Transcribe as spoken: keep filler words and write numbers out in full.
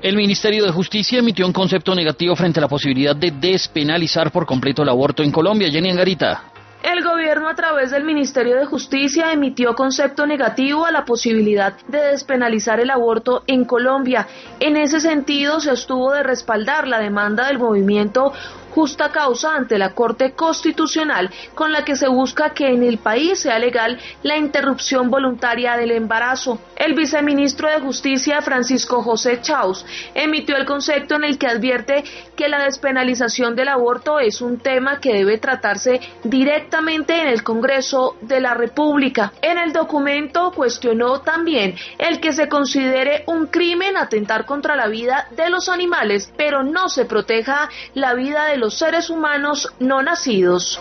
El Ministerio de Justicia emitió un concepto negativo frente a la posibilidad de despenalizar por completo el aborto en Colombia. Jenny Angarita. El gobierno, a través del Ministerio de Justicia, emitió concepto negativo a la posibilidad de despenalizar el aborto en Colombia. En ese sentido, se abstuvo de respaldar la demanda del movimiento Justa Causa ante la Corte Constitucional, con la que se busca que en el país sea legal la interrupción voluntaria del embarazo. El viceministro de Justicia, Francisco José Chaus, emitió el concepto en el que advierte que la despenalización del aborto es un tema que debe tratarse directamente en el Congreso de la República. En el documento cuestionó también el que se considere un crimen atentar contra la vida de los animales, pero no se proteja la vida de los seres humanos no nacidos.